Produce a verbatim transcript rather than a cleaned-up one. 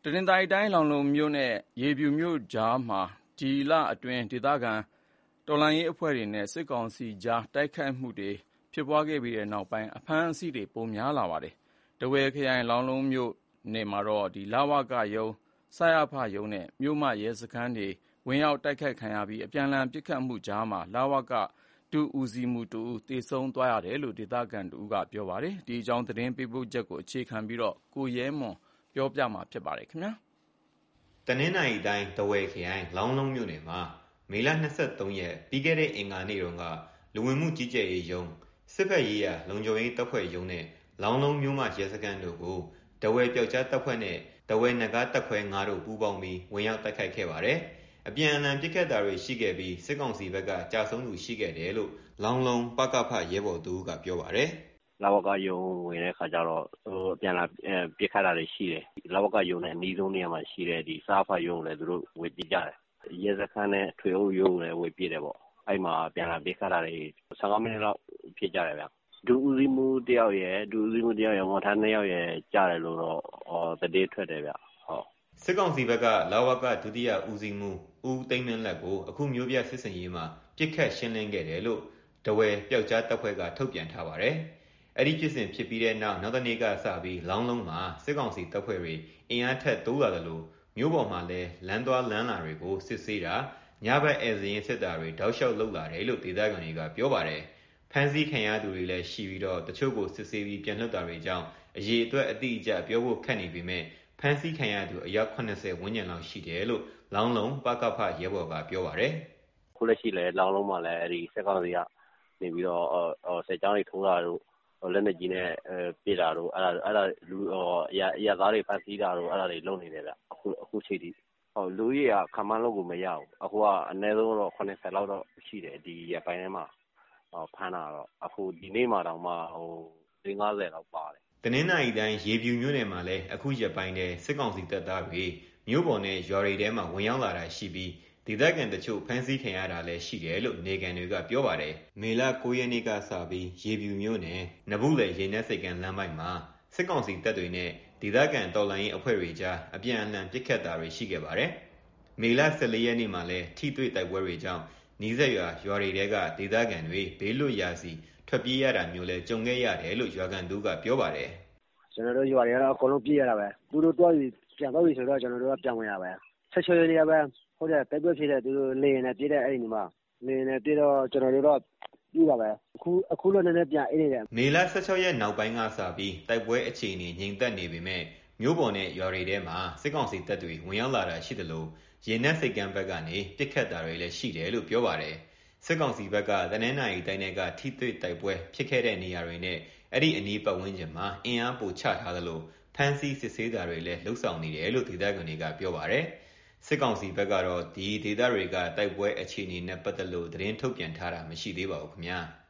တနင်္သာရီတိုင်းလောင်လုံမြို့နဲ့ရေဖြူမြို့ကြားမှာဒီလအတွင်းဒေသခံတော်လှန်ရေးအဖွဲ့တွေနဲ့စစ်ကောင်စီကြားတိုက်ခိုက်မှုတွေဖြစ်ပွားခဲ့ပြီးတဲ့နောက်ပိုင်းအဖမ်းအဆီးတွေပိုများလာပါတယ်။ထားဝယ်ခရိုင်လောင်လုံမြို့နယ်မှာတော့လဝကရုံးစရဖရုံးနဲ့မြို့မရဲစခန်းတွေဝင်ရောက်တိုက်ခိုက်ခံရပြီးအပြန်အလှန်ပစ်ခတ်မှုကြားမှာလဝကဒုဦးစီးမှုတဦးသေဆုံးသွားရတယ်လို့ဒေသခံတဦးကပြောပါတယ်။ဒီအကြောင်းသတင်းပေးပို့ချက်ကိုအခြေခံပြီးကိုရဲမွန်ပြောပြမှာဖြစ်ပါတယ်ခင်ဗျာ။တနင်္သာရီတိုင်းထားဝယ်ခရိုင်လောင်လုံမြို့နယ်မှာမေလ၂၃ရက်ပြီးခဲ့တဲ့အင်္ဂါနေ့တုန်းကလူဝင်မှုကြီးကြပ်ရေးရုံးစစ်ဘက်ရေးရာလုံခြုံရေးတပ်ဖွဲ့ရုံးနဲ့လောင်လုံမြို့မရဲစခန်းတို့ကိုထားဝယ်ပျောက်ကြားတပ်ဖွဲ့နဲ့ထားဝယ်နဂါတပ်ခွဲ၅တို့ပူးပေါင်းပြီးဝင်ရောက်တိုက်ခိုက်ခဲ့ပါတယ်။အပြန်အလှန်ပစ်ခတ်တာတွေရှိခဲ့ပြီးစစ်ကောင်စီဘက်ကကြာဆုံးသူရှိခဲ့တယ်လို့လောင်လုံပကဖရဲဘော်သူကပြောပါတယ်။လဝကရုံးဝင်တဲ့ခါကျတော့ဟိုအပြန်လာပစ်ခတ်တာတွေရှိတယ်။လဝကရုံးနဲ့အနီးဆုံးနေရာမှာရှိတဲ့ဒီစားဖရုံးလည်းသူတို့ဝေပစ်ကြတယ်။ရဲစခန်းနဲ့ထွေအုပ်ရုံးလည်းဝေပစ်တယ်ပေါ့။အဲ့မှာပြန်လာပစ်ခတ်တာတွေဆယ်ငါးမိနစ်လောက်ဖြစ်ကြတယ်ဗျ။ဒုဦးစီးမှုတယောက်ရယ်ဒုဦးစီးမှုတယောက်ရယ်ဝန်ထမ်းနှစ်ယောက်ရယ်ကြားတယ်လို့တော့ဟောတည်ထွက်တယ်ဗျ။ဟုတ်စစ်ကောင်စီဘက်ကလဝကဒုတိယဦးစီးမှုဦးသိန်းမင်းလက်ကိုအခုမျိုးပြစစ်စင်ရေးမှာပြစ်ခတ်ရှင်းလင်းခဲ့တယ်လို့ထားဝယ်ပျောက်ကြားတပ်ဖွဲ့ကထုတ်ပြန်ထားပါတယ်။အဲ့ဒီဖြစ်စဉ်ဖြစ်ပြီးတဲ့နောက်နောက်တနေ့ကစပြီးလောင်းလုံးမှာစစ်ကောင်စီတပ်ဖွဲ့တွေအင်အားထက်တိုးလာတယ်လို့မြို့ပေါ်မှာလည်းလမ်းသွားလမ်းလာတွေကိုစစ်ဆေးတာညဘက်ဧည့်စရင်စစ်တာတွေတောက်လျှောက်လုပ်လာတယ်လို့ဒေသခံတွေကပြောပါတယ်။ဖမ်းဆီးခံရသူတွေလည်းရှိပြီးတော့တချို့ကိုစစ်ဆေးပြီးပြန်လွှတ်တာတွေကြောင့်အရေးအတွက်အတိအကျပြောဖို့ခက်နေပေမဲ့ဖမ်းဆီးခံရသူအယောက်၇၀ဝန်းကျင်လောက်ရှိတယ်လို့လောင်းလုံးပကဖရဲဘော်ကပြောပါတယ်။ခုလက်ရှိလည်းလောင်းလုံးမှာလည်းအဲဒီစစ်ကောင်စီကနေပြီးတော့အော်စစ်ကြောင်းတွေထိုးတာတို့လက်နက်ကြီးနဲ့ပစ်တာတို့အဲ့ဒါအဲ့ဒါလူဟောအရာအရာသားတွေဖမ်းဆီးတာတို့အဲ့ဒါတွေလုပ်နေတယ်ဗျအခုအခုချိန်ထိဟောလူကြီးကခံမလို့ကိုမရဘူးအခုကအနည်းဆုံးတော့၇၀လောက်တော့ရှိတယ်ဒီရပိုင်းထဲမှာဟောဖမ်းတာတော့အခုဒီနေ့မှတော့မှဟို၄၅၀လောက်ပါတယ်တနင်္သာရီတိုင်းရေဖြူမြို့နယ်မှာလည်းအခုရက်ပိုင်းထဲစစ်ကောင်စီတပ်သားတွေမြို့ပေါ်နဲ့ရွာတွေထဲမှာဝင်ရောက်လာတာရှိပြီးဒေသခံတချို့ဖမ်းဆီးခံရတာလည်းရှိတယ်လို့နေကန်တွေကပြောပါတယ်။မေလ၉ရက်နေ့ကစပြီးရေဖြူမြို့နယ်နဘူးလေရေနက်စိတ်ကန်လမ်းပိုင်းမှာစစ်ကောင်စီတပ်တွေနဲ့ဒေသခံတော်လှန်ရေးအဖွဲ့တွေကြားအပြန်အလှန်ပစ်ခတ်တာတွေရှိခဲ့ပါတယ်။မေလ၁၄ရက်နေ့မှာလည်းထိတွေ့တိုက်ပွဲတွေကြောင့်နီးစပ်ရွာရွာတွေထဲကဒေသခံတွေဘေးလွတ်ရာစီထွက်ပြေးရတာမျိုးလဲကြုံခဲ့ရတယ်လို့ရွာကန်သူကပြောပါတယ်။ကျွန်တော်တို့ရွာတွေကတော့အကုန်လုံးပြေးရတာပဲ။သူတို့တော့ပြန်တော့ပြီဆိုတော့ကျွန်တော်တို့ကပြန်ဝင်ရပဲ။ဆက်ချွေးရပဲဟုတ်တယ်တိုက်ပွဲဖြစ်တဲ့သူတို့လေရင်နဲ့ပြေးတဲ့အဲ့ဒီမှာလေရင်နဲ့ပြေးတော့ကျွန်တော်တို့တော့ပြေးတာပဲအခုအခုလည်းနည်းနည်းပြန်အေးနေတယ်မေလ၁၆ရက်နောက်ပိုင်းကစပြီးတိုက်ပွဲအခြေအနေငြိမ်သက်နေပေမဲ့မြို့ပေါ်နဲ့ရွာတွေထဲမှာစစ်ကောင်စီတပ်တွေဝင်ရောက်လာတာရှိတယ်လို့ရေနက်စိတ်ကမ်းဘက်ကနေပစ်ခတ်တာတွေလည်းရှိတယ်လို့ပြောပါတယ်စစ်ကောင်စီဘက်ကတနင်္သာရီတိုင်းကထိတွေ့တိုက်ပွဲဖြစ်ခဲ့တဲ့နေရာတွေနဲ့အဲ့ဒီအနီးပတ်ဝန်းကျင်မှာအင်အားပိုချထားသလိုဖမ်းဆီးစစ်ဆေးတာတွေလည်းလှုပ်ဆောင်နေတယ်လို့ဒေသခံတွေကပြောပါတယ်စစ်ကောင်စီဘက်ကတော့ဒီဒေသတွေကတိုက်ပွဲအခြေအနေနဲ့ပတ်သက်လို့သတင်းထုတ်ပြန်ထားတာမရှိသေးပါဘူးခင်ဗျာ။